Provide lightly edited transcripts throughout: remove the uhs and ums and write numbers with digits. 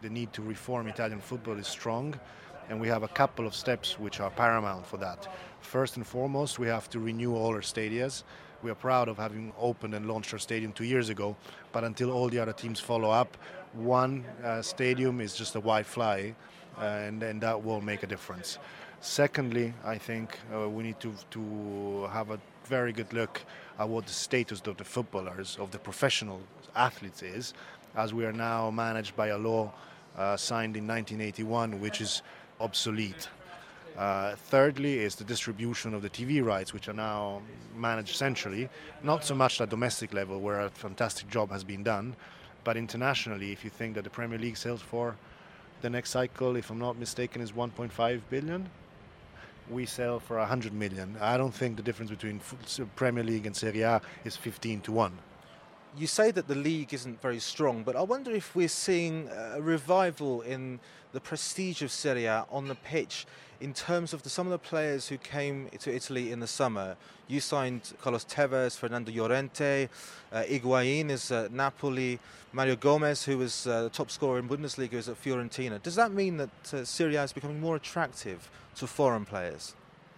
the need to reform Italian football is strong, and we have a couple of steps which are paramount for that. First and foremost, we have to renew all our stadiums. We are proud of having opened and launched our stadium 2 years ago, but until all the other teams follow up, one stadium is just a white fly, and that will make a difference. Secondly, I think we need to have a very good look at what the status of the footballers, of the professional athletes is, as we are now managed by a law signed in 1981, which is obsolete. Thirdly is the distribution of the TV rights, which are now managed centrally, not so much at domestic level, where a fantastic job has been done, but internationally, if you think that the Premier League sales for the next cycle, if I'm not mistaken, is 1.5 billion, we sell for 100 million. I don't think the difference between Premier League and Serie A is 15-1. You say that the league isn't very strong, but I wonder if we're seeing a revival in the prestige of Serie A on the pitch in terms of some of the players who came to Italy in the summer. You signed Carlos Tevez, Fernando Llorente, Higuain is at Napoli, Mario Gomez, who was the top scorer in Bundesliga, is at Fiorentina. Does that mean that Serie A is becoming more attractive to foreign players?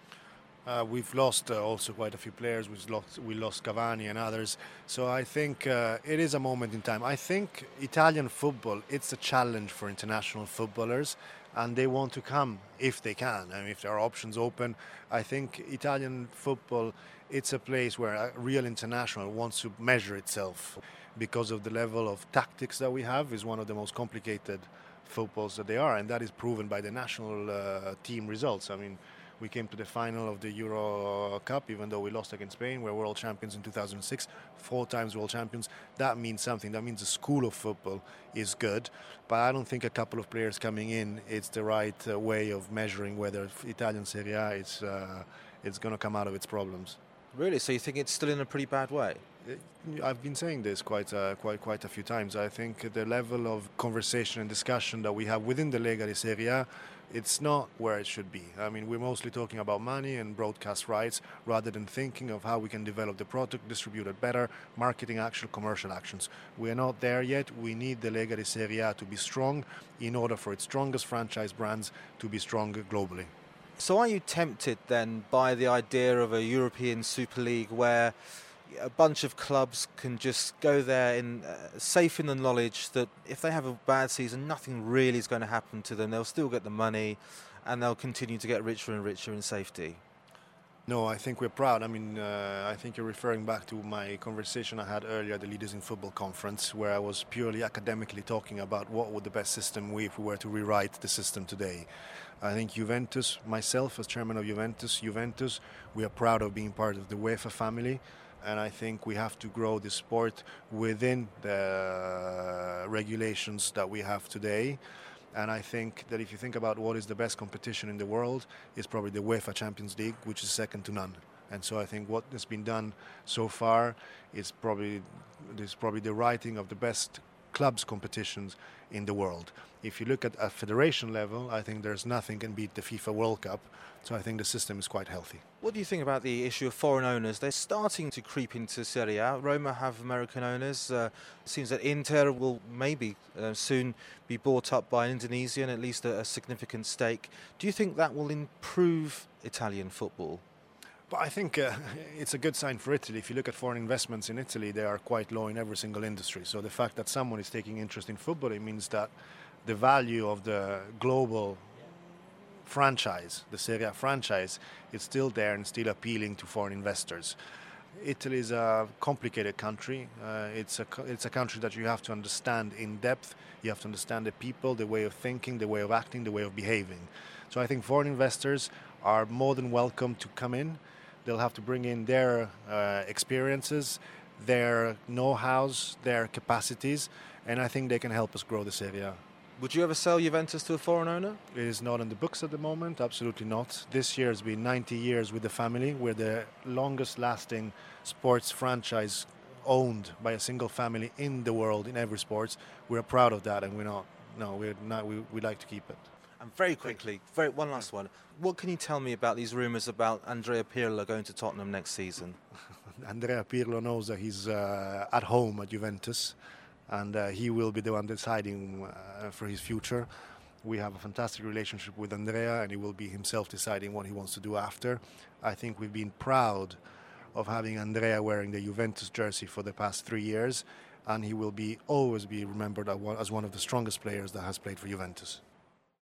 We've lost also quite a few players. We lost Cavani and others. So I think it is a moment in time. I think Italian football, it's a challenge for international footballers, and they want to come if they can. I mean, if there are options open, I think Italian football, it's a place where a real international wants to measure itself, because of the level of tactics that we have is one of the most complicated footballs that they are, and that is proven by the national team results. I mean, we came to the final of the Euro Cup, even though we lost against Spain. We're world champions in 2006, 4 times world champions. That means something. That means the school of football is good. But I don't think a couple of players coming in, it's the right way of measuring whether Italian Serie A is it's going to come out of its problems. Really? So you think it's still in a pretty bad way? I've been saying this quite a few times. I think the level of conversation and discussion that we have within the Lega di Serie A, it's not where it should be. I mean, we're mostly talking about money and broadcast rights rather than thinking of how we can develop the product, distribute it better, marketing action, commercial actions. We are not there yet. We need the Lega di Serie A to be strong in order for its strongest franchise brands to be stronger globally. So are you tempted then by the idea of a European Super League where a bunch of clubs can just go there safe in the knowledge that if they have a bad season, nothing really is going to happen to them. They'll still get the money and they'll continue to get richer and richer in safety? No, I think we're proud. I mean, I think you're referring back to my conversation I had earlier at the Leaders in Football conference, where I was purely academically talking about what would the best system be if we were to rewrite the system today. I think Juventus, myself as chairman of Juventus, we are proud of being part of the UEFA family. And I think we have to grow the sport within the regulations that we have today. And I think that if you think about what is the best competition in the world, it's probably the UEFA Champions League, which is second to none. And so I think what has been done so far is probably the writing of the best clubs competitions in the world. If you look at a federation level, I think there's nothing can beat the FIFA World Cup. So I think the system is quite healthy. What do you think about the issue of foreign owners? They're starting to creep into Serie A. Roma have American owners. It seems that Inter will maybe soon be bought up by Indonesian, at least a significant stake. Do you think that will improve Italian football? But I think it's a good sign for Italy. If you look at foreign investments in Italy, they are quite low in every single industry. So the fact that someone is taking interest in football, it means that the value of the global franchise, the Serie A franchise, is still there and still appealing to foreign investors. Italy is a complicated country. It's a country that you have to understand in depth. You have to understand the people, the way of thinking, the way of acting, the way of behaving. So I think foreign investors are more than welcome to come in. They'll have to bring in their experiences, their know-hows, their capacities, and I think they can help us grow the Serie A. Would you ever sell Juventus to a foreign owner? It is not in the books at the moment, absolutely not. This year has been 90 years with the family. We're the longest lasting sports franchise owned by a single family in the world, in every sports. We're proud of that, and we'd like to keep it. And very quickly, one last one. What can you tell me about these rumours about Andrea Pirlo going to Tottenham next season? Andrea Pirlo knows that he's at home at Juventus. and he will be the one deciding for his future. We have a fantastic relationship with Andrea, and he will be himself deciding what he wants to do after. I think we've been proud of having Andrea wearing the Juventus jersey for the past 3 years, and he will always be remembered as one of the strongest players that has played for Juventus.